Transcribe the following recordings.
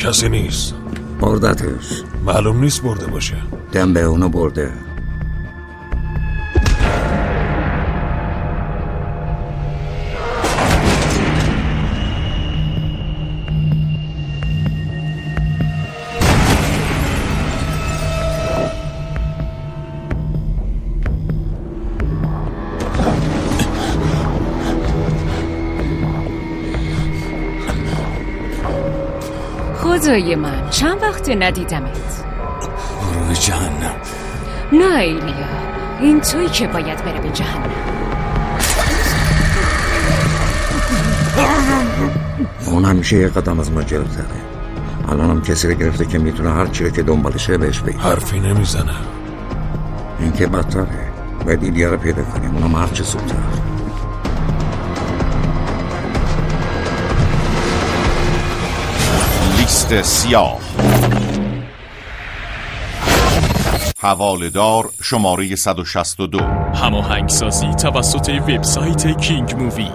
کسی نیست. بردتش. معلوم نیست برده باشه. دم به اونو برده. خدای من چند وقت ندیدمت. روی جهنم. نه ایلیا، این تویی که باید بره به جهنم. اون همیشه یه قدم از ما جلوتره. الان هم کسی رو گرفته که میتونه هر چی رو که دنبالشه بهش بگه. حرفی نمیزنه. این که بدتره. باید ایلیا رو پیدا کنیم، اونم هر چه زودتر. لیست سیاه. حواله‌دار شماره 162. هماهنگسازی توسط وبسایت کینگ مووی.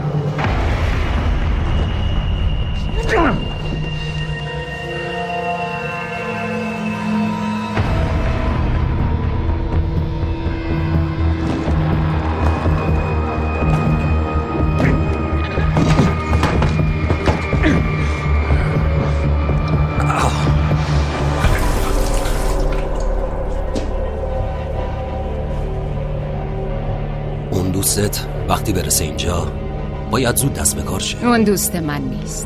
اون دوستت وقتی برسه اینجا باید زود دست به کار شه. اون دوست من نیست.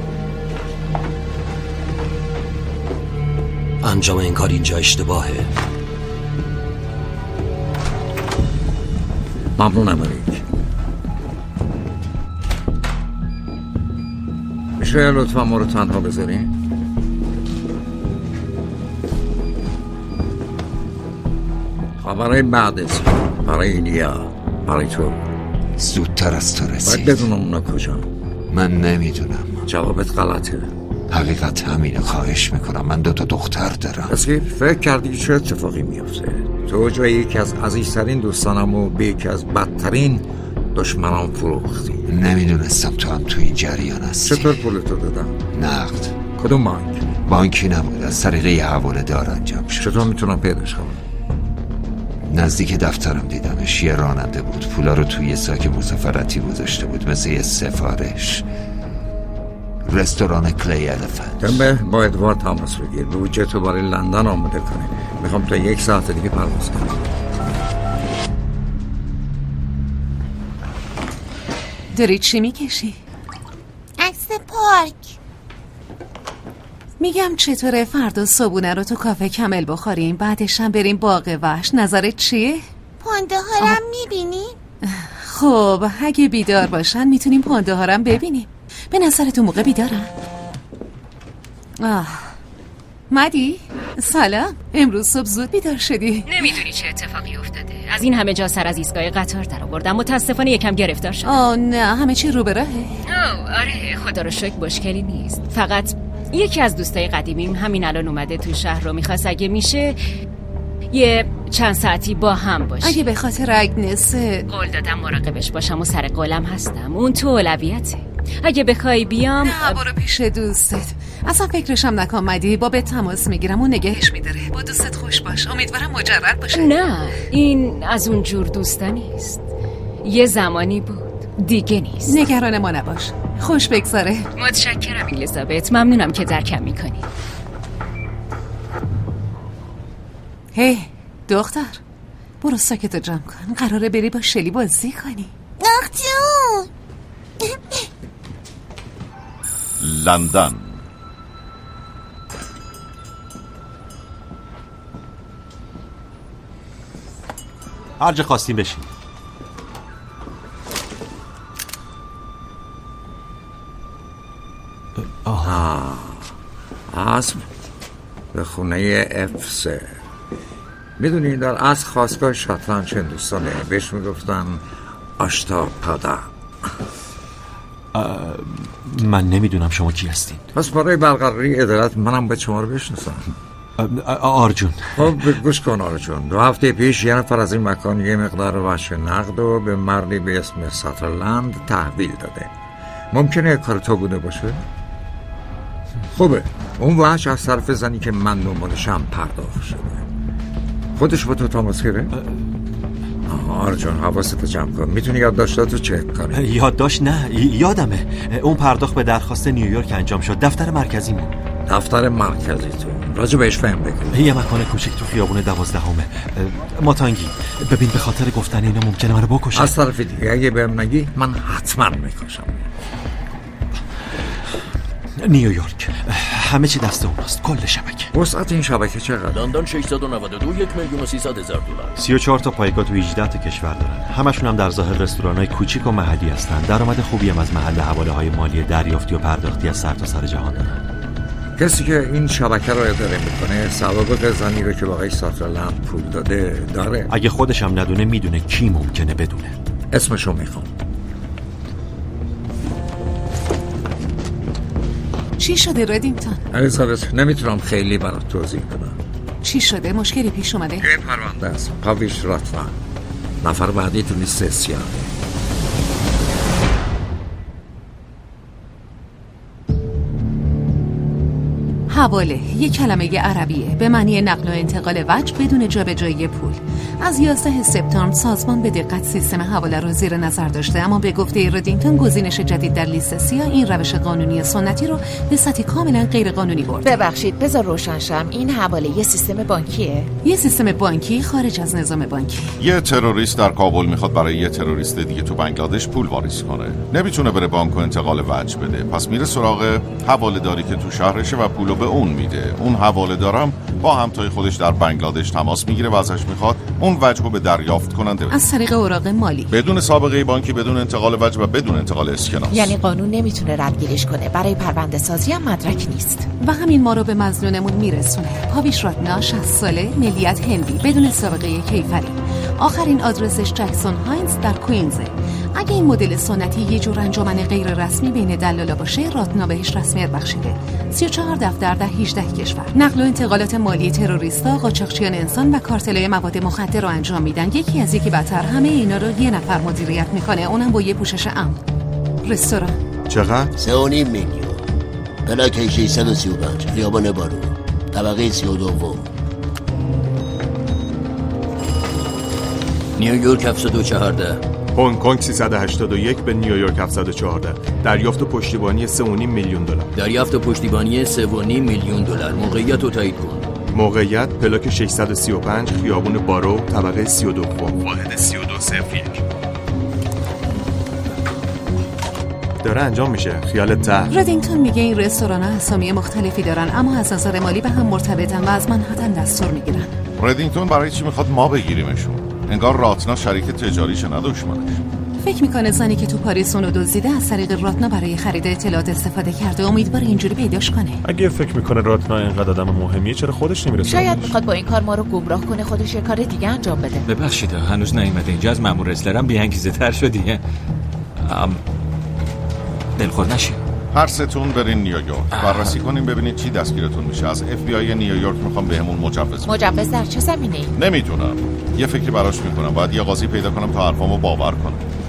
انجام این کار اینجا اشتباهه. ممنونم ملیک. میشه لطفا ما رو تنها بذارین؟ برای بعدت، برای ایلیا، برای تو. زودتر از تو باید رسید. بدونم اونا کجا. من نمیدونم. جوابت غلطه. حقیقت همینه. خواهش میکنم. من 2 دختر دارم. اسکیپ، فکر کردی که چه اتفاقی میفته؟ تو جای یکی از عزیزترین دوستانم و به یکی از بدترین دشمنان فروختی. نمیدونستم تو هم تو این جریان هستی. چطور پولتو دادم؟ نقد. کدوم بانک؟ بانکی نبود، از طریق یه حواله‌دار انجام شد. چطور میتونم پیداش کنم؟ نزدیک دفترم دیدمش. یه راننده بود. پولا رو توی یه ساک مسافرتی گذاشته بود، مثل یه سفارش. رستوران کلی الفنت. دنبه با ادوارد تماس بگیر. بودجه تو برای لندن آماده کنی. میخوام تا 1 ساعت دیگه پرواز کنم. داری چی میکشی؟ عکس پارک. میگم چطوره فردا صبحونه رو تو کافه کمل بخوریم، بعدش هم بریم باغ وحش. نظرت چیه؟ پانده هارم میبینی؟ خب اگه بیدار باشن میتونیم پانده هارم ببینیم. به نظرت اون موقع بیدارن؟ مدی؟ سلام. امروز صبح زود بیدار شدی؟ نمیدونی چه اتفاقی افتاده. از این همه جا سر از ایستگاه قطار در آوردم. متاسفانه یکم گرفتار شدم. نه همه چی رو به راهه. آره خدا رو شکر مشکلی نیست. فقط یکی از دوستای قدیمیم همین الان اومده تو شهر رو، میخواست اگه میشه یه چند ساعتی با هم باشه. اگه به خاطر اگنسه قول دادم مراقبش باشم و سر قولم هستم. اون تو اولویته. اگه بخوای بیام برو پیش دوستت. اصلا فکرشم نکن مدی. با به تماس میگیرم و نگهش میداره. با دوستت خوش باش. امیدوارم مجرد باشه. نه این از اون جور دوستا نیست. یه زمانی بود دیگه نیست. نگران ما نباش. خوش بگذاره. متشکرم الیزابت. ممنونم که درکم میکنی. هی دختر برو ساکتو جمع کن. قراره بری با شلی بازی کنی. نختون لندن. هر جا خواستیم بشین. اسب به خونه F3. میدونی در اصل خواستگاه شطرنج هندوستانه. بهش میگفتن آشتاپادا. من نمیدونم شما کی هستین. پس برای برقراری عدالت منم باید شما رو بشناسم. آرجون. خب گوش کن آرجون. 2 هفته پیش یه نفر از این مکان یه مقدار وحش نقد و به مردی به اسم ساترلند تحویل داده. ممکنه کار تو بوده باشه؟ خوبه اون وحش از طرف زنی که من دنبالشم پرداخت شده. خودش با تو تماس گرفت؟ آرجون حواستو جمع کن. میتونی یادداشتاتو چک کنی؟ یادداشت نه، یادمه. اون پرداخت به درخواست نیویورک انجام شد. دفتر مرکزی مون. دفتر مرکزی تو راجع بهش فهم بکن. یه مکان کوچیک تو خیابون 12 ماتانگی. ببین به خاطر گفتن اینا ممکنه منو بکشه. از طرف دیگه اگه بهم نگی من حتما میکشم. نیویورک همه چی دست اوناست، کل شبکه. وسعت این شبکه چقدر؟ لندن 692 $1,300,000. 34 تا پایگاه تو 18 تا کشور دارن. همشون هم در ظاهر رستورانای کوچیک و محلی هستن. درآمد خوبی هم از محل حواله‌های مالی دریافتی و پرداختی از سرتاسر جهان دارن. کسی که این شبکه رو اداره میکنه سوابق زنی رو که با آقای ساترلند پول داده داره؟ اگه خودش هم ندونه میدونه کی ممکنه بدونه. اسمشو میخوام. چی شده ردینگتون؟ الیزابت نمیتونم خیلی برات توضیح بدم. چی شده؟ مشکلی پیش اومده؟ یه پرونده است. پاویش راتنا نفر بعدی تو لیست سیاه. حواله یک کلمه عربیه به معنی نقل و انتقال وجه بدون جابجایی پول. از 11 سپتامبر سازمان به دقت سیستم حواله رو زیر نظر داشته، اما به گفته ردینگتون گزینش جدید در لیست سیاه این روش قانونی سنتی رو به سطح کاملا غیر قانونی برد. ببخشید بذار روشن شم، این حواله یه سیستم بانکیه؟ یه سیستم بانکی خارج از نظام بانکی. یه تروریست در کابل میخواد برای یه تروریست دیگه تو بنگلادش پول واریز کنه. نمیتونه بره بانک و انتقال وجه بده، پس میره سراغ حواله داری که تو شهرشه و پولو به اون میده. اون حواله دارم با همتای خودش در بنگلادش تماس میگیره و ازش میخواد اون وجه رو به دریافت کننده بده. از طریق اوراق مالی، بدون سابقه بانکی، بدون انتقال وجه و بدون انتقال اسکناس. یعنی قانون نمیتونه ردگیریش کنه. برای پرونده سازی هم مدرک نیست. و همین ما رو به مظنونمون میرسونه. پاویش راتنا 60 ساله، ملیت هندی، بدون سابقه کیفری. آخرین آدرسش جکسون هاینز در کوینزه. اگه این مدل سنتی یه جور انجمن غیر رسمی بین دلالا باشه، راتنا بهش رسمیت بخشیده. 34 دفتر در 18 کشور. نقل و انتقالات مالی تروریستا، قاچاقچیان انسان و کارتلای مواد مخدر رو انجام میدن. یکی از یکی بدتر همه اینا رو یه نفر مدیریت میکنه، اونم با یه پوشش امن. رستوران چقدر؟ 3.5 میلیون. بلاک 635 خیابان بارو، طبقه 32. نیویورک 714. هنگ کنگ 381 به نیویورک 714. دریافت و پشتیبانی $3.5 میلیون. دریافت و پشتیبانی $3.5 میلیون. موقعیت رو تایید کن. موقعیت پلاک 635 خیابون بارو، طبقه 32، واحد 3201. داره انجام میشه. خیالت ته. ردینگتون میگه این رستوران‌ها اسامی مختلفی دارن، اما از نظر مالی به هم مرتبطن و از منهتن دستور میگیرن. ردینگتون برای چی میخواد ما بگیریمشون؟ انگار راتنا شریک تجاریش نه دشمنش. فکر میکنه زنی که تو پاریس اونو دزدیده از طریق راتنا برای خرید اطلاعات استفاده کرده. امیدواره اینجوری پیداش کنه. اگه فکر میکنه راتنا اینقدر آدم مهمیه چرا خودش نمیرسه؟ شاید میخواد با این کار ما رو گمراه کنه، خودش یه کار دیگه انجام بده. ببخشید هنوز نیومده اینجا. از مأمور اسلرم بی‌انگیزه تر شدیه. دلخور نشین. هر ستون برین نیویورک بررسی کنین ببینید چی دستگیرتون میشه. از FBI نیویورک میخوام بهمون مجوز. مجوز در چه زمینه‌ای؟ نمیدونم. یه فکری براش میکنم. باید یه قاضی پیدا کنم تا حرفامو باور کنه.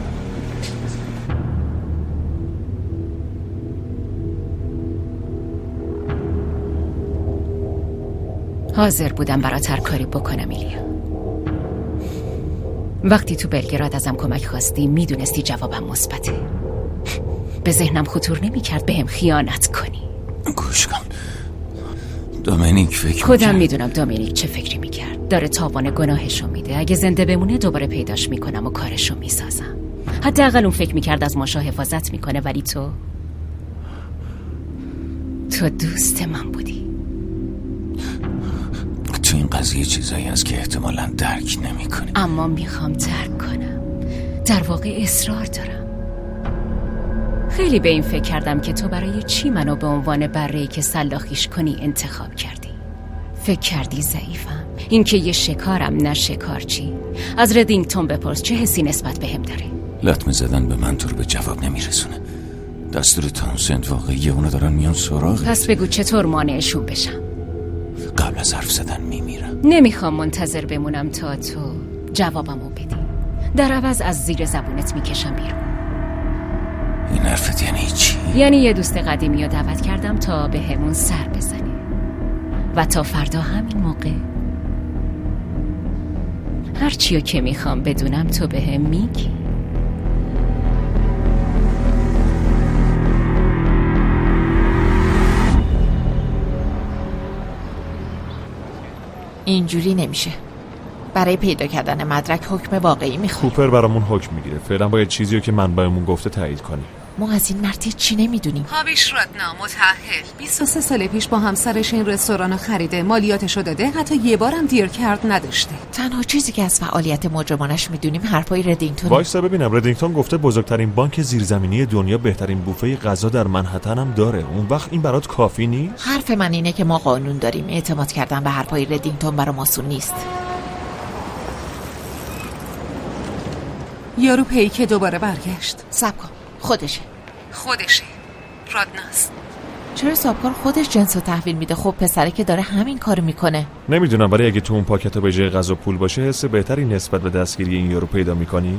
حاضر بودم برات هر کاری بکنم ایلیا. وقتی تو بلگراد ازم کمک خواستی میدونستی جوابم مثبته. به ذهنم خطور نمی‌کرد بهم خیانت کنی. گوش کن. دومینیک فکر خودم میدونم دومینیک چه فکری میکرد. داره تاوان گناهشو میده. اگه زنده بمونه دوباره پیداش میکنم و کارشو میسازم. حداقل اون فکر میکرد از ماشا حفاظت میکنه، ولی تو دوست من بودی. تو این قضیه چیزایی هست که احتمالاً درک نمی‌کنی. اما میخوام درک کنم. در واقع اصرار دارم. خیلی به این فکر کردم که تو برای چی منو به عنوان بره‌ای که سلاخیش کنی انتخاب کردی. فکر کردی ضعیفم، این که یه شکارم نه شکارچی. از ردینگتون بپرس چه حسی نسبت بهم داره. لطمه زدن به من تو رو به جواب نمیرسونه. دستور تانسنت واقعیه، اونا دارن میان سراغت. پس بگو چطور مانعشون بشم. قبل از حرف زدن میمیرم. نمیخوام منتظر بمونم تا تو جوابمو بدی. در عوض از زیر زبونت میکشم بیرون. این حرف حرفت یعنی چی؟ یعنی یه دوست قدیمی رو دعوت کردم تا به همون سر بزنه و تا فردا همین موقع هرچی رو که میخوام بدونم تو به هم میگی. اینجوری نمیشه. برای پیدا کردن مدرک حکم واقعی میخوام. کوپر برامون حکم میگیره. فعلا باید چیزی رو که منبعمون گفته تایید کنیم. ما از این مرد چی نمیدونیم. هاویش رادنا متأهل 23 سال پیش با همسرش این رستوران خریده، مالیاتشو داده، حتی یه بارم دیر کرد نداشته. تنها چیزی که از فعالیت مجرمانش میدونیم حرفای ردینگتون. وایسا ببینم. ردینگتون گفته بزرگترین بانک زیرزمینی دنیا بهترین بوفه غذا در منهتن هم داره. اون وقت این برات کافی نیست؟ حرف من اینه که ما قانون داریم. اعتماد کردن به حرفای ردینگتون برام آسون نیست. یارو پیکه دوباره برگشت. صبر کن. خودشه رادناست. چرا صاحبکار خودش جنسو تحویل میده؟ خب پسره که داره همین کارو میکنه. نمیدونم، ولی اگه تو اون پاکت به جای غذا پول باشه حس بهتری نسبت به دستگیری این یارو پیدا میکنی؟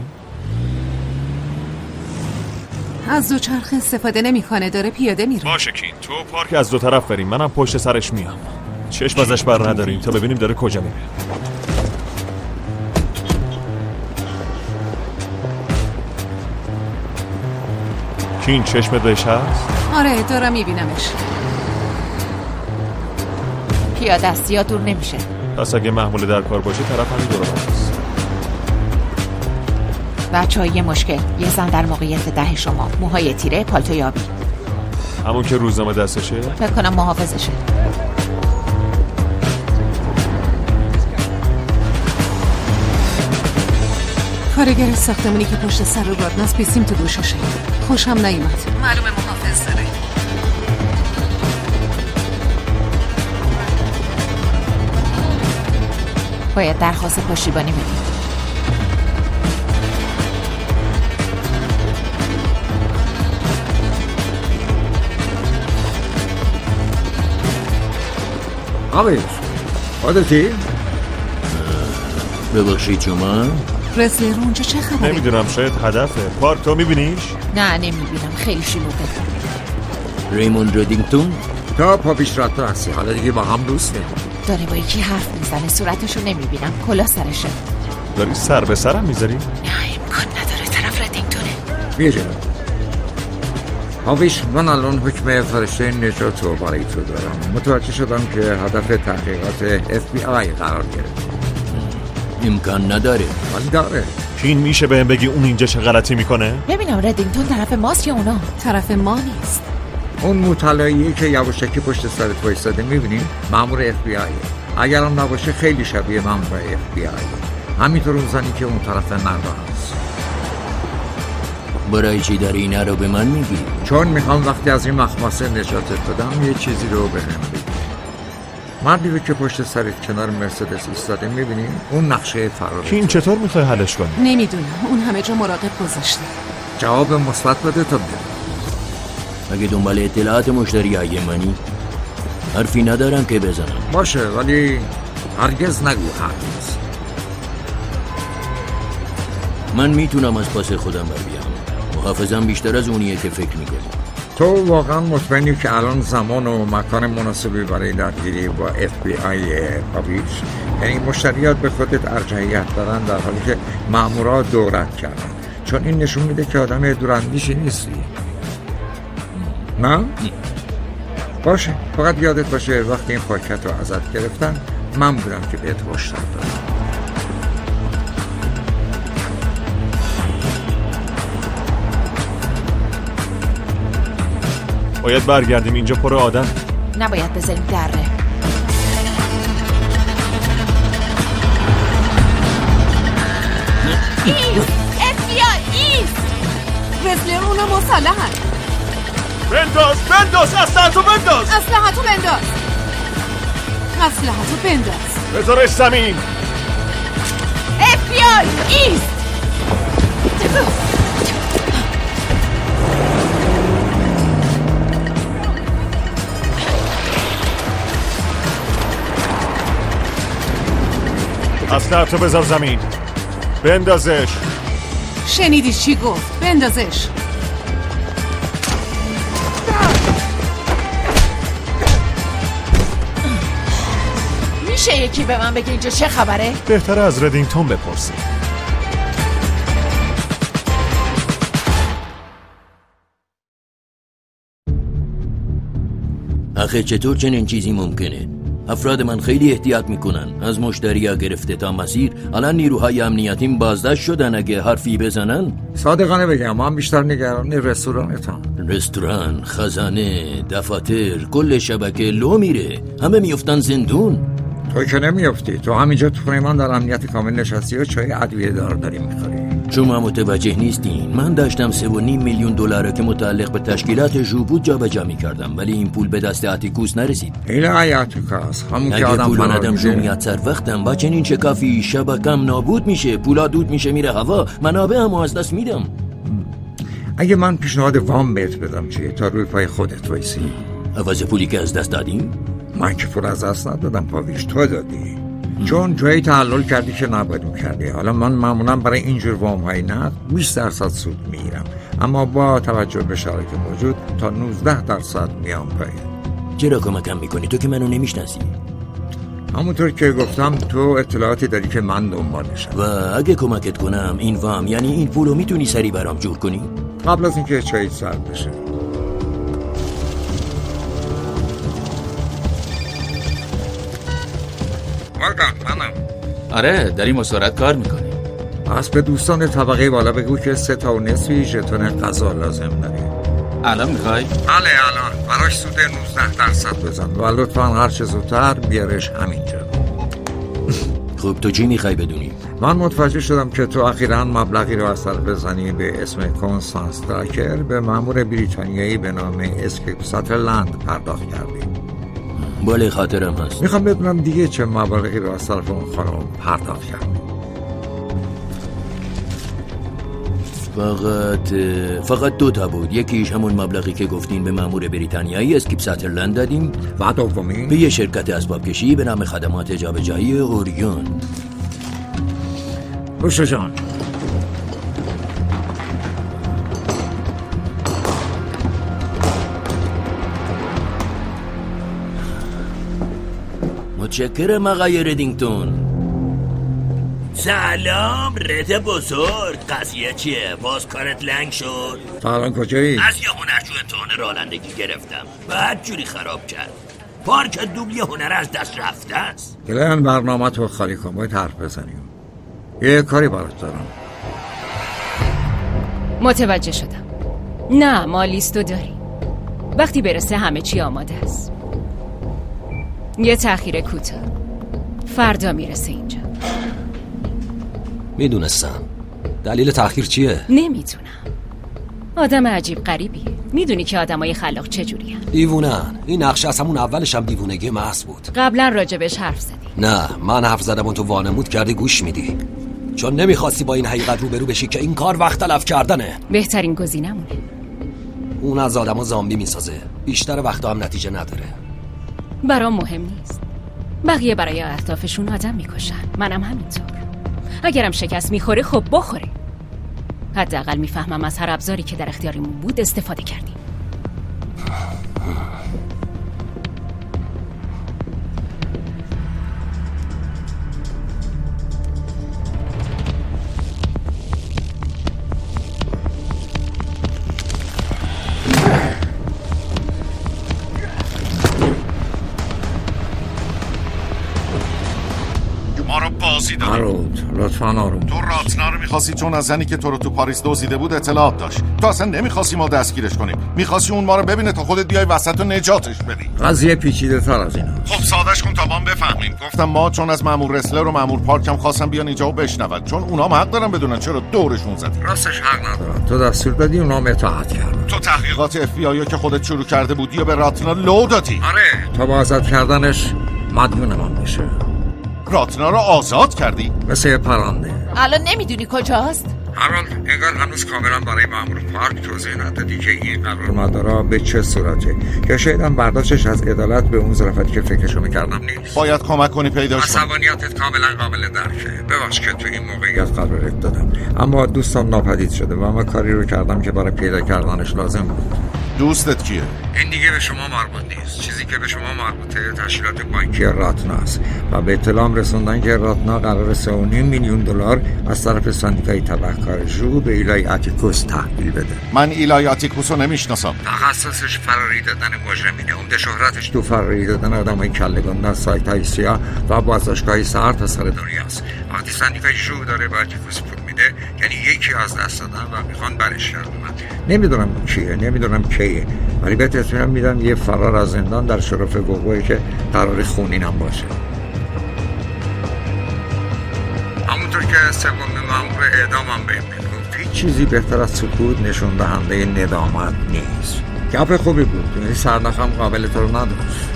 از دوچرخه استفاده نمیکنه، داره پیاده میره. باشه کین، تو پارک از دو طرف بریم، منم پشت سرش میام. چشم ازش بر نداریم تا ببینیم داره کجا میره. کین چشمت بهش هست؟ آره دارم میبینمش. پیاده است یا دور نمیشه. پس اگه محمول در کار باشه طرف همین دور است. بچه‌ها یه مشکل. یه زن در موقعیت 10 شما، موهای تیره، پالتوی آبی. همون که روزنامه دستشه؟ فکر کنم محافظشه. کارگر ساختمونی که پشت سر رادناست بیسیم تو گوششه. خوشم نیومد. معلومه محافظ داره. باید درخواست پشتیبانی بدیم. آقایش خودتی؟ ببخشید شما؟ رسلر اونجا چه خبره؟ نمیدونم، شاید هدفه. پارک تو میبینیش؟ نه نمیبینم، خیلی شلوغه. ریموند ردینگتون؟ تا پاپیش رات هستی، حالا دیگه با هم دوسته. داره با یکی حرف میزنه، صورتشو نمیبینم، کلا سرشه. داری سر به سرم میذاری؟ نه امکان نداره، طرف ردینگتونه. بیا جلو. هاویش، من الان حکم فرشته نجات رو برای تو دارم. متوجه شدم که هدف تحقیقات FBI قرار گرفت. امکان نداره. ولی داره. کین میشه بهم بگی اون اینجا چه غلطی میکنه؟ ببینم ردینگتون طرف ماست یا اونا؟ طرف ما نیست. اون مطلعی که یواشکی پشت سر تو ایستاده میبینی؟ مأمور FBI. اگرم نباشه خیلی شبیه مأمور FBI. همینطور اون زنی که اون طرف نرده هست. برای چی داری اینا رو به من میگی؟ چون میخوام وقتی از این مخماسه نجاتت بدم یه چیزی رو به هم بگی. مردی رو که پشت سرت کنار مرسدس ایستاده میبینی؟ اون نقشه فرار. کین چطور میخوای حلش کنی؟ نمیدونم، اون همه جا مراقب گذاشته. جواب مثبت بده تا بدم. اگه دنبال اطلاعات مشتری منی حرفی ندارم که بزنم. باشه، ولی هرگز نگو هرگز. من میتونم از پاس خودم بر بیام. محافظم بیشتر از اونیه که فکر میکنی. تو واقعا مطمئنی که الان زمان و مکان مناسبی برای درگیری با FBI هاویش؟ یعنی مشتریات به خودت ارجحیت دارن در حالی که مأمورا دورت کردن، چون این نشون میده که آدم دوراندیشی نیستی. نه؟ باشه، فقط یادت باشه وقتی این پاکت رو ازت گرفتن من بودم که بهت هشدار دادم. باید برگردیم، اینجا پر آدم. نباید بذاریم دره. ایست! FBI ایست! رسلر اونا مسلحن. بنداز اسلحتو بنداز. بذارش زمین. FBI ایست! اسلحتو بذار زمین. بندازش. شنیدی چی گفت؟ بندازش. میشه یکی به من بگه اینجا چه خبره؟ بهتره از ردینگتون بپرسی. آخه چطور چنین چیزی ممکنه؟ افراد من خیلی احتیاط میکنن، از مشتریا گرفته تا مسیر. الان نیروهای امنیتیم بازداشت شدن، اگه حرفی بزنن. صادقانه بگم ما هم بیشتر نگران رستورانتان. رستوران، خزانه، دفاتر، کل شبکه لو میره، همه میفتن زندون. تو که نمیفتی، تو همینجا تو خونه من در امنیت کامل نشستی و چای ادویه دار داری میخوری. شما متوجه نیستین، من داشتم 3.5 میلیون دلار که متعلق به تشکیلات جو بود جابجا میکردم، ولی این پول به دست اتیکوس نرسید. ایله اتیکوس همون که آدم پول آدم جو میاد سر وقتم، با چنین شکافی شبکم نابود میشه، پولا دود میشه میره هوا، منابع هم از دست میدم. اگه من پیشنهاد وام بهت بدم چیه تا روی پای خودت وایسی؟ عوض پولی که از دست دادیم؟ من که پول از دست ندادم، پاویش تو دادی. چون جایی تحلل کردی که نباید میکردی. حالا من معمولا برای اینجور وام های نقد 20% سود میگیرم، اما با توجه به شرایط موجود تا 19% میام پایین. چرا کمکم میکنی؟ تو که منو نمیشناسی. همونطور که گفتم تو اطلاعاتی داری که من دنبالشم. و اگه کمکت کنم این وام یعنی این پولو میتونی سری برام جور کنی؟ قبل از اینکه چای سرد بشه. منم. آره داری مسافرت کار میکنی. از به دوستان طبقه بالا بگو که 3.5 ژتون غذا لازم داری. الان میخوای؟ بله الان. براش سود 19% بزن و لطفا هر چه زودتر بیارش همینجا. خب تو چی میخوای بدونی؟ من متوجه شدم که تو اخیراً مبلغی رو از سر بزنی به اسم کنستانس دراکر به مأمور بریتانیایی به نام اسکیپ ساترلند پرداخت کردی. بله خاطرم هست. میخوام بدونم دیگه چه مبلغی رو از طرف اون خانم پرداخت کردی. فقط 2 تا بود. یکیش همون مبلغی که گفتین به مأمور بریتانیایی اسکیپ ساترلند دادیم و دومی به یه شرکت اسباب کشی به نام خدمات جابجایی اوریون. روش جان متشکرم آقای ردینگتون. سلام رد بزرگ، قضیه چیه؟ باز کارت لنگ شد؟ تا الان کجایی؟ از یه هنرجو امتحان رانندگی گرفتم، بعد جوری خراب کرد. پارک دوبلی هنر از دست رفته است. گلن برنامه تو خالی کن، باید حرف بزنیم. یه کاری برات دارم. متوجه شدم. نه ما لیستو داریم، وقتی برسه همه چی آماده است. یه تأخیر کوتاه، فردا میرسه اینجا. میدونستم. دلیل تأخیر چیه؟ نمیدونم. آدم عجیب غریبیه. میدونی که آدمای خلاق چجوری هن؟ دیوونن. این نقشه از همون اولش هم دیوونگی محض بود. قبلا راجبش حرف زدی. نه من حرف زدم و تو وانمود کردی گوش میدی، چون نمیخواستی با این حقیقت روبرو بشی که این کار وقت تلف کردنه. بهترین گزینمونه. اون از آدمو زامبی میسازه، بیشتر وقتا هم نتیجه نداره. برام مهم نیست. بقیه برای اهدافشون آدم میکشن، منم همینطور. اگرم شکست میخوره خب بخوره. حداقل میفهمم از هر ابزاری که در اختیارمون بود استفاده کردیم. هارولد لطفاً آروم. تو راتنا رو می‌خواستی چون از زنی که تو رو تو پاریس دزدیده بود اطلاعات داشت. تو اصلا نمی‌خواستی ما دستگیرش کنیم، می‌خواستی اون ما رو ببینه تا خودت بیای وسط و نجاتش بدی. قضیه پیچیده‌تر از اینا. خب سادهش کن تا ما بفهمیم. گفتم ما چون از مأمور رسلر و مأمور پارک هم خواستم بیان اینجا و بشنون، چون اونام حق دارن بدونن چرا دورشون زدی. راستش حق ندارن. تو دستور دادی اونام اطاعت کردن. تو تحقیقات اف بی آی که خودت شروع کرده بودی و به راتنا لو دادی. آره تا با آزاد کردنش مدیون من میشه. راتنا رو آزاد کردی؟ مثل پرنده. الان نمیدونی کجاست؟ هارولد انگار هنوز کاملا برای مأمور پارک توضیح ندادی که این قرارمدارا به چه صورته، که شاید هم برداشتش از عدالت به اون ظرافتی که فکرشو میکردم نیست. باید کمک کنی پیداش کنی. عصبانیتت کاملا قابل درکه. ببخش که تو این موقعیت قرارت دادم، اما دوستم ناپدید شده و من کاری رو کردم که برای پیدا کردنش لازم بود. دوستت کیه؟ این دیگه به شما مربوط نیست. چیزی که به شما مربوطه تشکیلات بانکی راتنا است و به اطلاعم رسوندن که راتنا قرار 3.5 میلیون دلار از طرف سندیکای تبهکار ژو به ایلای اتیکوس تحویل بده. من ایلای اتیکوس رو نمیشناسم. تخصصش فراری دادن مجرمینه. عمده شهرتش تو فراری دادن آدمای کله‌گون در سایت‌های سیاه و بازداشتگاه‌های سر تا سر دنیاست. وقتی سندیکای ژو داره به اتیکوس پول میده یعنی یکی از دست دادن و میخوان برش گردونن. نمیدونم کیه، نمیدونم کیه، ولی بهت اطمینان میدم یه فرار از زندان در شرف وقوعی که قرار خونینم باشه. همونطور که سومین مأمور اعدامم بهم میگفت هیچ چیزی بهتر از سکوت نشون دهنده ندامت نیست. گپ خوبی بود، یعنی سرنخم قابل تو رو نداشت.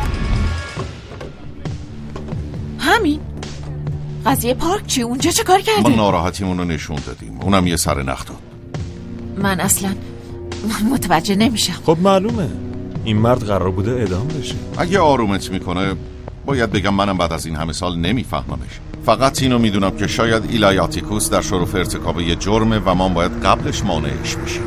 همین قضیه پارک چی؟ اونجا چه کار کردی؟ ما ناراحتیمون رو نشون دادیم، اونم یه سرنخ داد. من اصلا متوجه نمیشم. خب معلومه این مرد قرار بوده اعدام بشه. اگه آرومت میکنه باید بگم منم بعد از این همه سال نمیفهممش. فقط اینو میدونم که شاید ایلای اتیکوس در شرف ارتکاب یه جرمه و ما باید قبلش مانعش بشیم.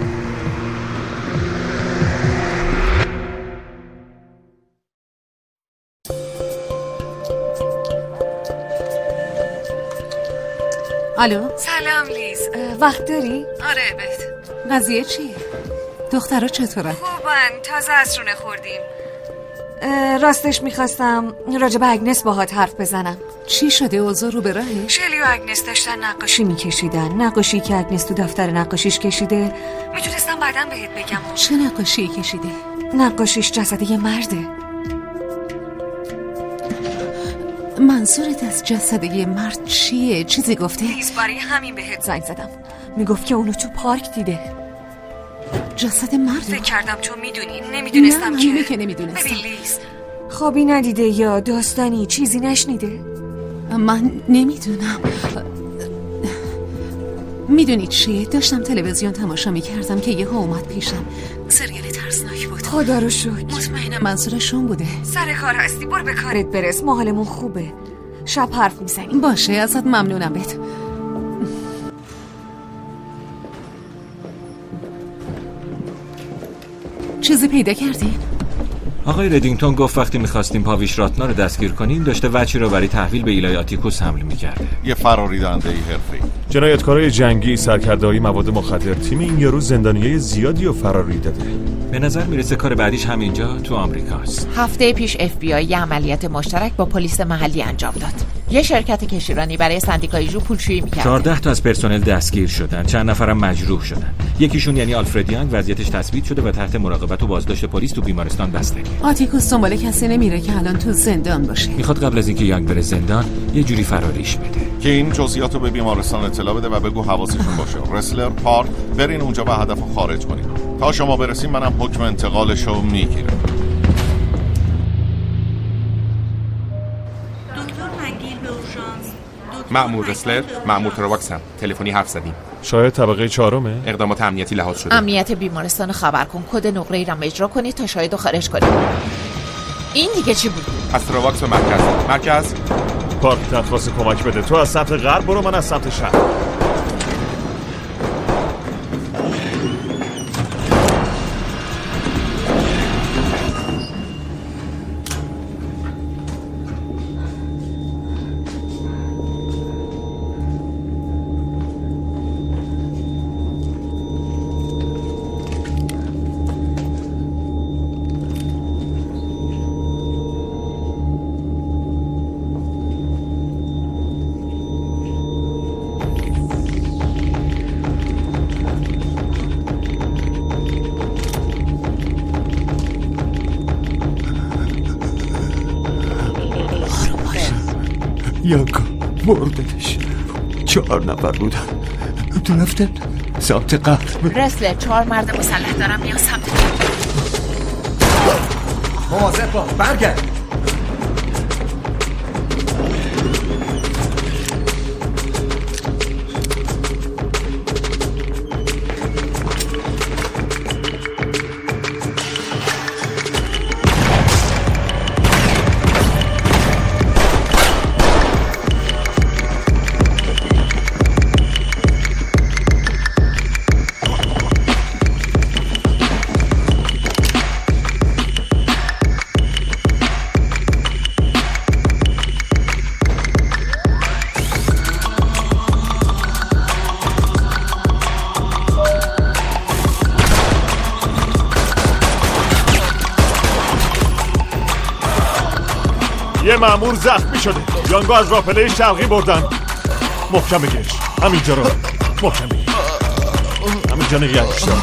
الو سلام لیز، وقت داری؟ آره بهت. قضیه چیه؟ دخترها چطورن؟ خوبن، تازه عصرونه خوردیم. راستش میخواستم راجب اگنس باهات حرف بزنم. چی شده؟ اوضاع رو به راهه؟ شلی و اگنس داشتن نقاشی میکشیدن. نقاشی که اگنس تو دفتر نقاشیش کشیده. میتونستم بعداً بهت بگم. چه نقاشی کشیده؟ نقاشیش جسد یه مرده. منظورت از جسد یه مرد چیه؟ چیزی گفته؟ لیز برای همین بهت زنگ زدم. میگفت که اونو تو پارک دیده. جسد مرد؟ فکر کردم تو میدونی. نمیدونستم که نمیدونستم. ببین لیز، خوابی ندیده یا داستانی چیزی نشنیده؟ من نمیدونم. میدونی چیه؟ داشتم تلویزیون تماشا میکردم که یهو اومد پیشم. سریال ترسناک بود. خدا رو شکر. مطمئنم منظورشون بوده. سر کار هستی، برو به کارت برس. ما حالمون خوبه. شب حرف میزنیم. باشه، ازت ممنونم بهت. چیزی پیدا کردی؟ آقای ردینگتون گفت وقتی میخواستیم پاویش راتنا رو دستگیر کنیم داشته وچی رو برای تحویل به ایلای اتیکوس حمل میکرده. یه فراری دهنده حرفه‌ای. جنایتکارای جنگی، سرکرده‌های مواد مخدر، تیم این یارو زندانیای زیادی رو فراری داده. به نظر میرسه کار بعدیش همینجا تو آمریکاست. هفته پیش FBI یه عملیات مشترک با پلیس محلی انجام داد. یه شرکت کشیرانی برای سندیکای ژو پولشویی می‌کرد. 14 تا از پرسنل دستگیر شدن، چند نفرم مجروح شدن. یکیشون یعنی آلفرد یانگ وضعیتش تثبیت شده و تحت مراقبت و بازداشت پلیس تو بیمارستان بستگی. آتیکوس دنبال کسی نمیره که الان تو زندان باشه. میخواد قبل از اینکه یانگ بره زندان یه جوری فراریش بده. که این جزئیاتو به بیمارستان اطلاع بده و بگو حواسشون باشه. رسلر، پارک، برین اونجا و هدفو خارج کنین. تا شما برسیم منم حکم انتقالشو میگیرم. مأمور رسلر، مأمور ترواکسم. تلفنی حرف زدیم. شاید طبقه 4. اقدامات امنیتی لحاظ شده. امنیت بیمارستان خبر کن. کد نقره‌ای را اجرا کنید تا شاهدو خارج کنید. این دیگه چی بود؟ از ترواکس و مرکز. پارک درخواست کمک بده. تو از سمت غرب برو، من از سمت شرق. یانکا مردش. 4 نفر بودن تو رفتن سمت قبل. رسل 4 مرد مسلح دارم میان سمت مواظب باش. برگرد. یه مأمور زخمی شده. یانگو از راپله شرقی بردن. محکم بگیرش. همینجا رو محکم بگیر. همینجا نگهش دار.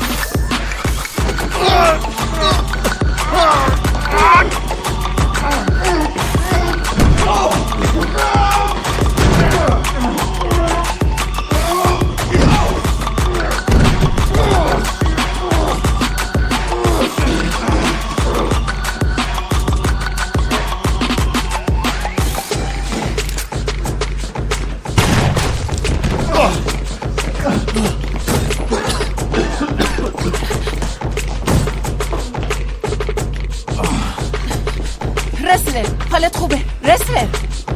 رسلر حالت خوبه؟ رسلر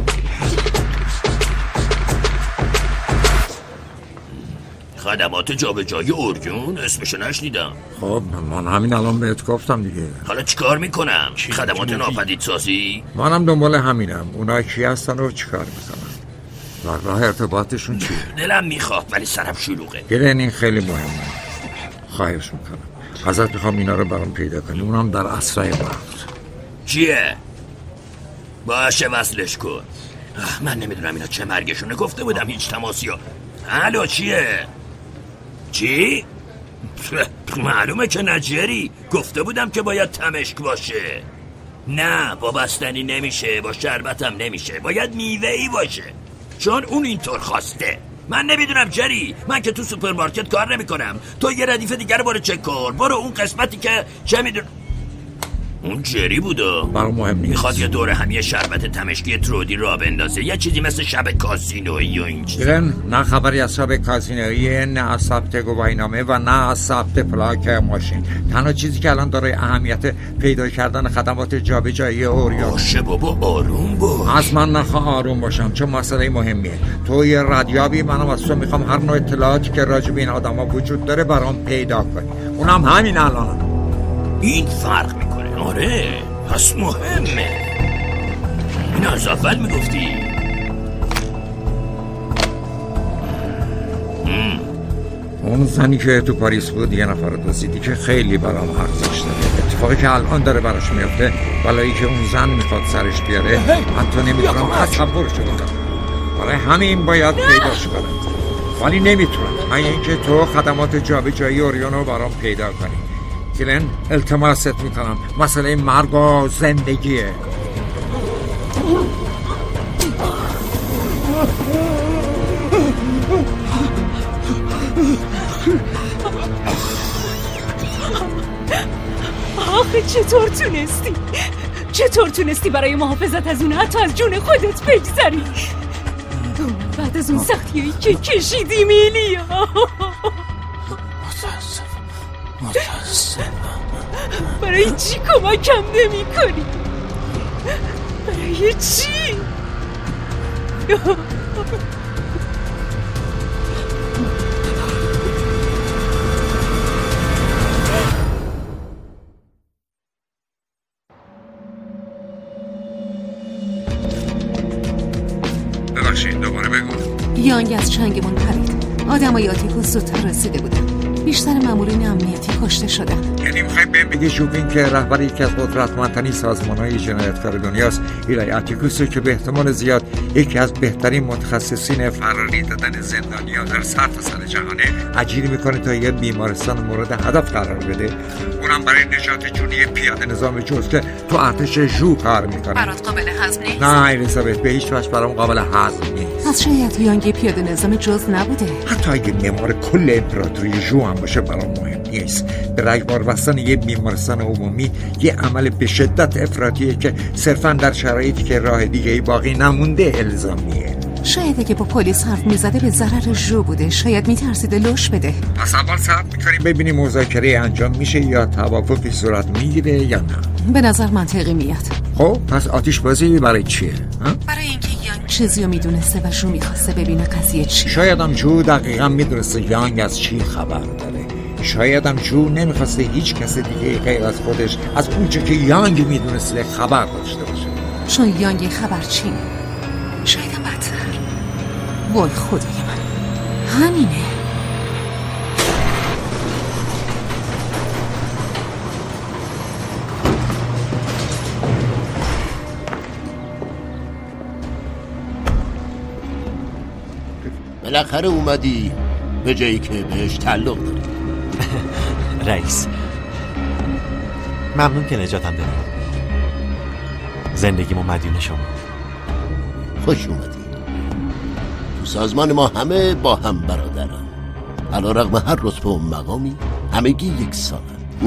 خدمات جابجایی اورژون اسمشو نشنیدم. خب من همین الان بهت گفتم دیگه. حالا چیکار میکنم؟ خدمات ناپدیدسازی؟ منم دنبال همینم. اونا کی هستن و چیکار میکنن و راه ارتباطشون چیه؟ دلم میخواد ولی سرم شلوغه. گرین این خیلی مهمه. خواهش میکنم ازت میخوام اینا رو برام پیدا کنی، اونم در اسرع وقت. چیه؟ باشه وصلش کن. من نمیدونم اینا چه مرگشونه. گفته بودم هیچ تماسی ها. الو چیه؟ چی؟ معلومه که نجری. گفته بودم که باید تمشک باشه. نه با بستنی نمیشه، با شربتم نمیشه، باید میوه‌ای باشه چون اون اینطور خواسته. من نمیدونم جری، من که تو سوپرمارکت کار نمیکنم. تو یه ردیف دیگر رو برو چک کن. برو اون قسمتی که چه میدونم. اون جری بودا برای مهم نیست. میخواد یه دوره هم یه شربت تمشکی ترودی را بندازه، یه چیزی مثل شب کازینویی و این چیز. نه خبری از شب کازینویی، نه از ثبت گواهینامه و نه از ثبت پلاک ماشین. تنها چیزی که الان داره اهمیت پیدا کردن خدمات جابجایی اوریون. باشه بابا آروم باش. از من نخواه آروم باشم چون مسئله مهمیه. تو یه ردیابی، منم از تو میخوام هر نوع اطلاعاتی که راجع به این آدما وجود داره برام پیدا کنی. اونم همین الان. این فرق میکنه. آره پس مهمه. این از اول میگفتی. اون زنی که تو پاریس بود یه نفر دزدیدی که خیلی برام ارزش داره. اتفاقی که الان داره براش میفته، بلایی که اون زن میخواد سرش بیاره، حتی نمیتونم تصورش کنم. برای همین باید پیداش کنم ولی نمیتونم. من اینکه تو خدمات جابجایی اوریون رو برام پیدا کنی. گلن التماست میکنم، مسئله مرگ و زندگیه. آخه چطور تونستی برای محافظت از اون حتی از جون خودت بگذری؟ بعد از اون سختیایی که کشیدی میلیا. متاسفم. برای چی کمکم نمی کنی؟ برای چی؟ ببخشید دوباره بگو. یانگ از چنگمون پرید. آدمای آتیکوس زودتر رسیده بودن. بیشتر مامورین امنیتی کشته شدن. یعنی میخوای بهم بگی شوپین که رهبر یکی از قدرتمندترین سازمان‌های جنایتکار دنیاست، ایلای اتیکوس که به احتمال زیاد یکی از بهترین متخصصین فراری دادن زندانیان در سرتاسر جهانه، اجیر میکنه تا یه بیمارستان مورد هدف قرار بده، اونم برای نجات جونی پیاده نظام جز که تو ارتش جو کار میکنه. برات قابل هضم نیست؟ نه الیزابت، به هیچ وجه برام قابل هضم نیست. پس شاید یانگ پیاده نظام جز نبوده. حتی اگه معمار کل امپراتوری جو هم باشه برام مهم نیست. به رگبار بستن یه بیمارستان عمومی یه عمل به شدت افراطیه که صرفا در شرایطی که راه دیگه‌ای باقی نمونده الزامیه. شاید اگه با پلیس حرف میزده به ضرر جو بوده. شاید میترسیده لوش بده. پس اول صبر میکنیم ببینیم مذاکره انجام میشه یا توافقی صورت میگیره یا نه. به نظر منطقی میاد. خب پس آتش بازی برای چیه؟ برای اینکه یانگ چیزی رو میدونسته و جو میخواسته ببینه قضیه چیه. شاید هم جو دقیقا میدونسته یانگ از چی خبر داره. شاید هم جو نمیخواسته هیچ کس دیگه غیر از خودش از اونچه که یانگ میدونسته خبر داشته باشه. چون یانگ خبر چینه. شاید هم بدتر. وای خدای من، همینه. بالاخره اومدی به جایی که بهش تعلق داری. رئیس ممنون که نجاتم دادی. زندگیمو مدیون شما. خوش اومدی. تو سازمان ما همه با هم برادرن، علیرغم هر رتبه و مقامی همگی یک سالن.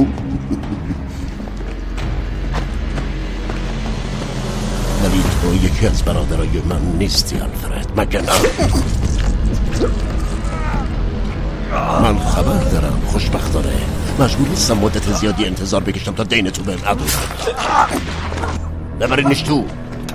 ولی تو یکی از برادرای من نیستی آلفرد، مگه نه؟ من خبر دارم خوشبختانه مجبور نیستم مدت زیادی انتظار بکشم تا دین تو بهم ادا کنی. ببرینش تو.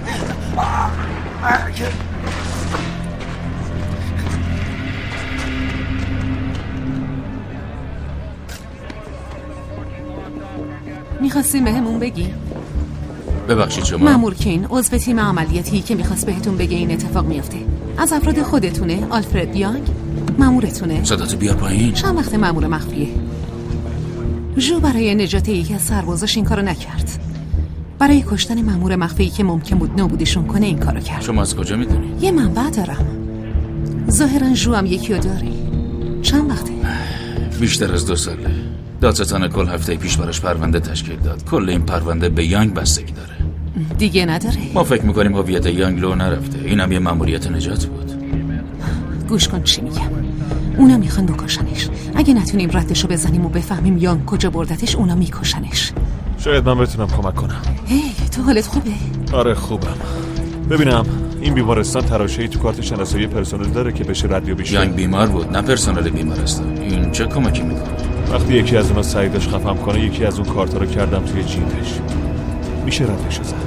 میخواستیم بهمون بگی؟ ببخشید شما؟ مأمور کین، عضو تیم عملیاتی که میخواست بهتون بگه این اتفاق میفته. از افراد خودتونه؟ آلفرد یانگ؟ مأمورتونه؟ صداتو بیار پایین. چند وقت مأمور مخفیه؟ جو برای نجات یکی از سربازاش این کارو نکرد. برای کشتن مأمور مخفی که ممکن بود نابودشون کنه این کارو کرد. شما از کجا میدونی؟ یه منبع دارم. ظاهرا جو هم یکیو داری. چند وقته؟ بیشتر از 2 ساله. دادستان کل هفته پیش براش پرونده تشکیل داد. کل این پرونده به یانگ بستگی داره. دیگه نداره؟ ما فکر میکنیم هویت یانگ لو نرفته. اینم یه مأموریت نجات بود. گوش کن چی میگم. اونا میخوان بکشنش. اگه نتونیم ردشو بزنیم و بفهمیم یانگ کجا بردتش، اونا میکشنش. شاید من بتونم کمک کنم. هی تو حالت خوبه؟ آره خوبم. ببینم این بیمارستان تراشه‌ای تو کارت شناسایی پرسنل داره که بشه ردیابی شه؟ یانگ بیمار بود، نه پرسنل بیمارستان. این چه کمکی میکنه؟ وقتی یکی از اونا سعی داشت خفم کنه، یکی از اون کارتا رو کردم توی جیبش. میشه ردشو زد.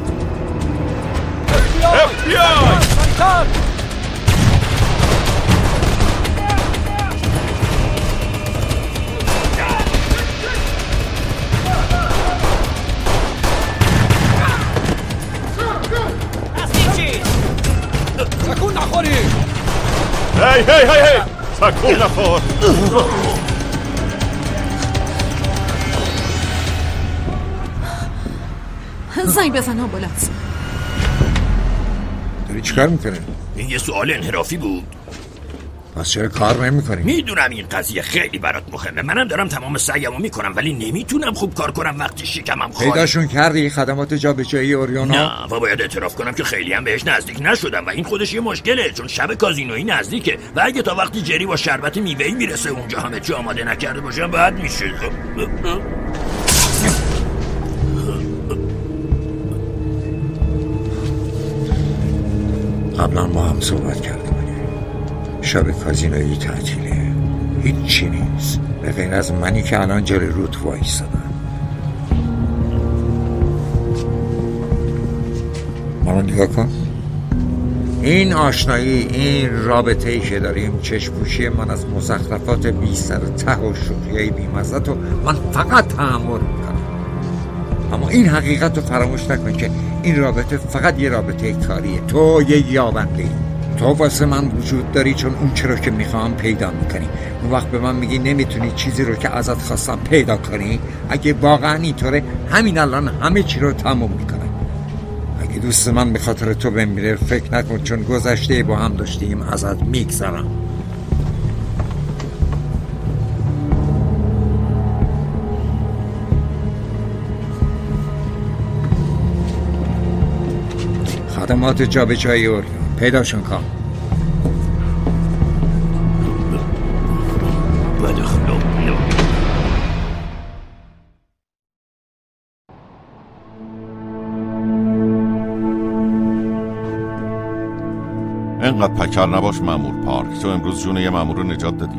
تکون نخوری. هی هی هی هی تکون نخور. زنگ بزن آمبولانس. داری چیکار میکنی؟ این یه سوال انحرافی بود. پس چرا کار نمیکنی؟ میدونم این قضیه خیلی برات مهمه. منم دارم تمام سعیمو میکنم، ولی نمیتونم خوب کار کنم وقتی شکمم خالی. پیداشون کردی خدمات جابجایی اوریونا؟ نه و باید اعتراف کنم که خیلی هم بهش نزدیک نشدم و این خودش یه مشکله، چون شب کازینویی نزدیکه و اگه تا وقتی جری با شربت میوه‌ای میرسه اونجا همه چی آماده نکرده باشم بعد میشه. قبلا ما هم صحبت کردیم. شب کازینویی تعطیله، هیچی نیست به غیر از منی که الان جلوی رود وایسادم. ما رو نگاه کن. این آشنایی، این رابطه‌ای که داریم، چشم‌پوشی من از مزخرفات بی سر ته و شوخیای بی‌مزه تو من فقط تحمل میکنم. اما این حقیقت رو فراموش نکن که این رابطه فقط یه رابطه کاریه. تو یه یابنده ای. تو واسه من وجود داری چون اون چرا که میخوام پیدا میکنی. اون وقت به من میگی نمیتونی چیزی رو که ازت خواستم پیدا کنی. اگه واقعا اینطوره همین الان همه چی رو تموم میکنم. اگه دوست من به خاطر تو بمیره فکر نکن چون گذشته با هم داشتیم ازت میگذرم. خدمات جابجایی اوریون پیداشون کن. اینقدر پکر نباش مأمور پارک. تو امروز جون یه مأمور رو نجات دادی.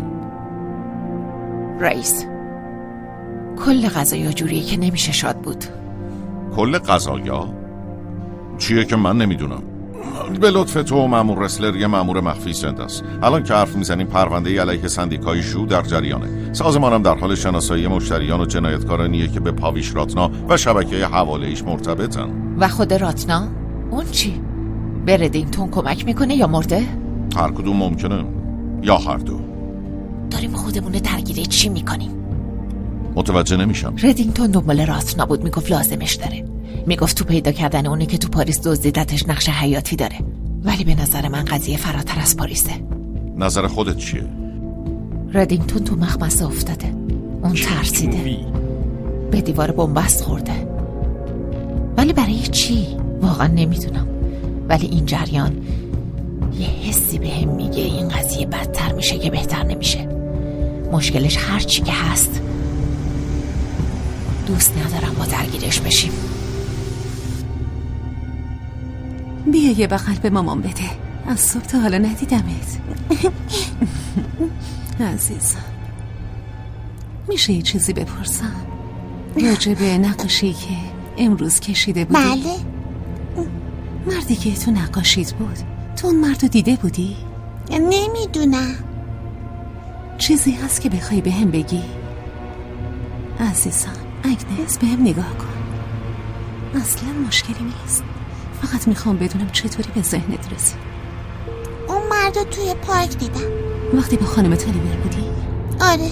رئیس، کل قضایا جوریه که نمیشه شاد بود. کل قضایا؟ چیه که من نمیدونم؟ به لطف تو مأمور رسلر یه مأمور مخفی زنده است. الان که حرف میزنیم پرونده علیه سندیکای شو در جریانه. سازمانم در حال شناسایی مشتریان و جنایتکارانیه که به پاویش راتنا و شبکه حواله ایش مرتبطن. و خود راتنا؟ اون چی؟ به ردینگتون کمک میکنه یا مرده؟ هر کدوم ممکنه، یا هر دو. داریم خودمونه درگیری چی میکنیم؟ متوجه نمیشم. ردینگتون دنبال راتنا بود، میگفت لازمش داره. میگفت تو پیدا کردن اونی که تو پاریس دزدیدتش نقش حیاتی داره. ولی به نظر من قضیه فراتر از پاریسه. نظر خودت چیه؟ ردینگتون تو مخمسه افتاده. اون ترسیده، به دیوار بنبست خورده. ولی برای چی؟ واقعا نمیدونم. ولی این جریان یه حسی بهم میگه این قضیه بدتر میشه که بهتر نمیشه. مشکلش هر چی که هست، دوست ندارم با درگیرش بشیم. بیا یه بغل به مامان بده. از صبح تا حالا ندیدمت. عزیزم، میشه یه چیزی بپرسم راجع به نقاشی که امروز کشیده بودی؟ بله. مردی که تو نقاشیت بود، تو اون مردو دیده بودی؟ نمیدونم. چیزی هست که بخوای بهم بگی؟ عزیزم، اگنس، بهم نگاه کن. اصلا مشکلی نیست. فقط میخوام بدونم چطوری به ذهنت رسید. اون مردو توی پارک دیدم. وقتی با خانم تالیور بودی؟ آره.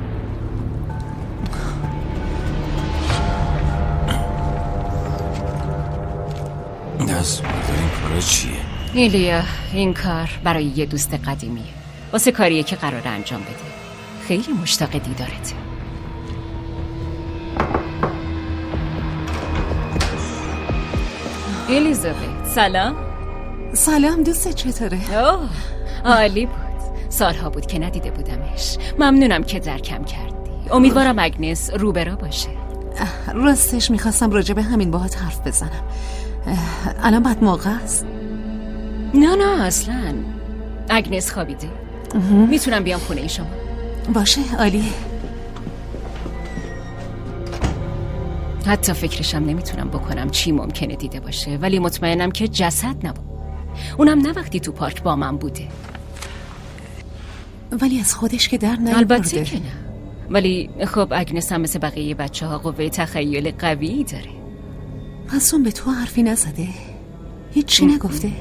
دست این کارا چیه؟ ایلیا، این کار برای یه دوست قدیمیه، واسه کاریه که قرار انجام بده. خیلی مشتاق دیدارته. الیزابت، سلام. سلام دوست، چطوره؟ اوه، عالی بود. سالها بود که ندیده بودمش. ممنونم که درکم کردی. امیدوارم اگنس روبرا باشه. راستش میخواستم راجع به همین باهات حرف بزنم. الان بعد موقع است؟ نه اصلا. اگنس خوابیده. میتونم بیام خونه شما؟ باشه، عالیه. حتی فکرشم نمیتونم بکنم چی ممکنه دیده باشه، ولی مطمئنم که جسد نبود. اونم نه وقتی تو پارک با من بوده. ولی از خودش که در نیاورده. البته که نه. ولی خب اگنس هم مثل بقیه بچه ها قوه تخیل قوی داره. پس اون به تو حرفی نزده؟ هیچی نگفته؟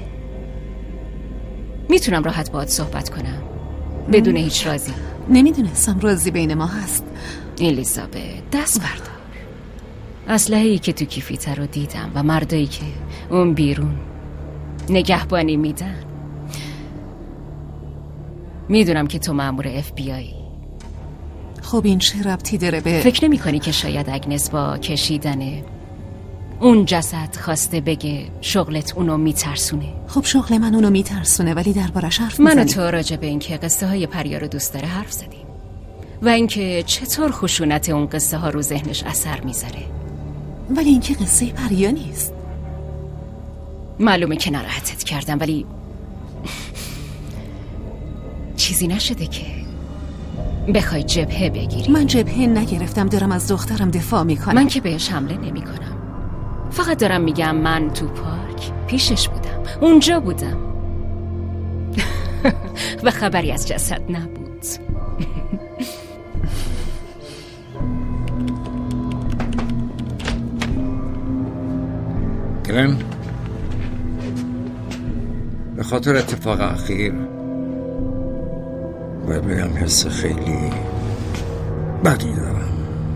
میتونم راحت باهات صحبت کنم بدون هیچ رازی. نمیدونستم رازی بین ما هست. الیزابت، دست بردار. اسلحه‌ای که تو کیفیت رو دیدم و مردایی که اون بیرون نگهبانی میدن. میدونم که تو مأمور FBI. خب این چه ربطی داره به... فکر نمی کنی که شاید اگنس با کشیدن اون جسد خواسته بگه شغلت اونو میترسونه؟ خب شغل من اونو میترسونه، ولی دربارش حرف میزنی. من و تو راجع به این که قصه های پریا رو دوست داره حرف زدیم و اینکه چطور خشونت اون قصه ها رو ذهنش اثر میذاره. ولی این که قصه پریا نیست. معلومه که ناراحتت کردم، ولی چیزی نشده که بخوای جبهه بگیری. من جبهه نگرفتم، دارم از دخترم دفاع میکنم. من که بهش حمله نمی کنم. فقط دارم میگم من تو پارک پیشش بودم، اونجا بودم و خبری از جسد نبود. گلن، به خاطر اتفاق اخیر باید بگم حس خیلی بدی دارم.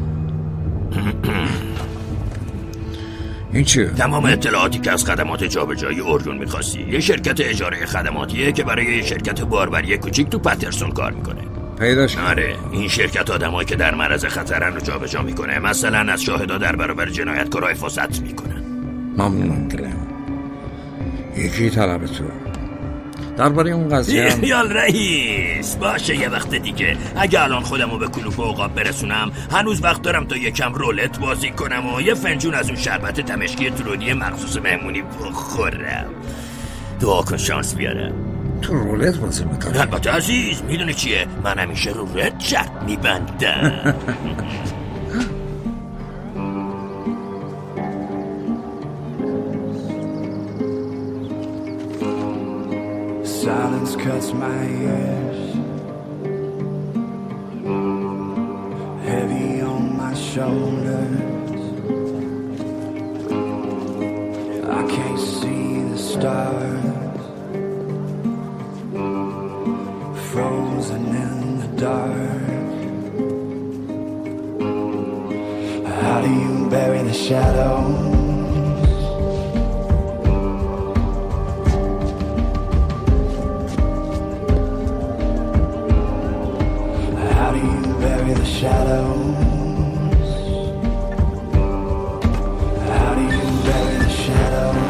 این چیه؟ تمام اطلاعاتی که از خدمات جابجایی اورژون می‌خواستی. یه شرکت اجاره خدماتیه که برای یه شرکت باربری کوچیک تو پترسون کار میکنه. پیداش؟ آره، این شرکت آدمایی که در معرض خطرن رو جابجا میکنه. مثلا از شاهدا در برابر جنایتکارا حفاظت میکنن. ممنونم گلن. یکی طلب تو درباره اون قضیه یال رئیس باشه یه وقت دیگه. اگه الان خودمو به کلوپ و عقاب برسونم هنوز وقت دارم تا یکم رولت بازی کنم و یه فنجون از اون شربت تمشکی ترودی مخصوص مهمونی بخورم. دعا کن شانس بیارم. تو رولت بازی میکنی؟ البته عزیز، میدونی چیه؟ من همیشه رولت شرط میبندم. Silence cuts my ears, heavy on my shoulders. I can't see the stars, frozen in the dark. How do you bury the shadows? shadows? How do you bury the shadows?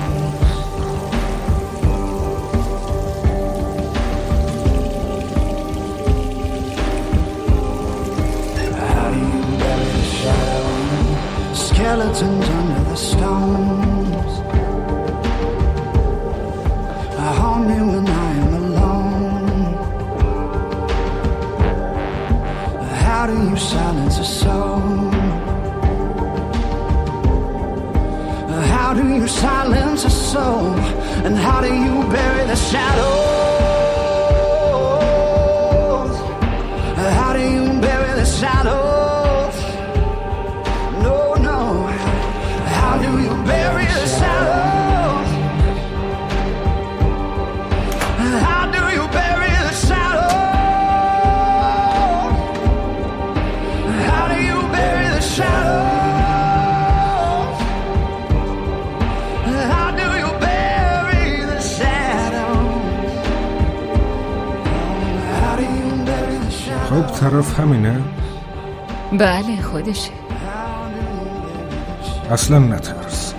How do you bury the shadows? Skeletons under the stones. I haunt me when I am alone. How do you silence a soul? How do you silence a soul? And how do you bury the shadows? How do you bury the shadows? No, no. How do you bury the shadows? How do you bury the shadows? How do you bury the shadows? How do you bury the shadows? How do you bury the shadows? خب طرف همینه؟ بله خودشه. اصلا نترس،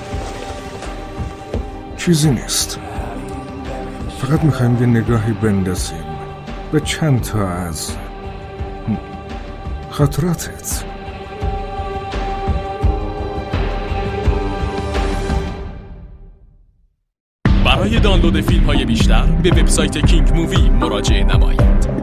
چیزی نیست. فقط میخوایم یه نگاهی بندازیم به چند تا از خاطراتت. برای دانلود فیلم‌های بیشتر به وبسایت کینگ مووی مراجعه نمایید.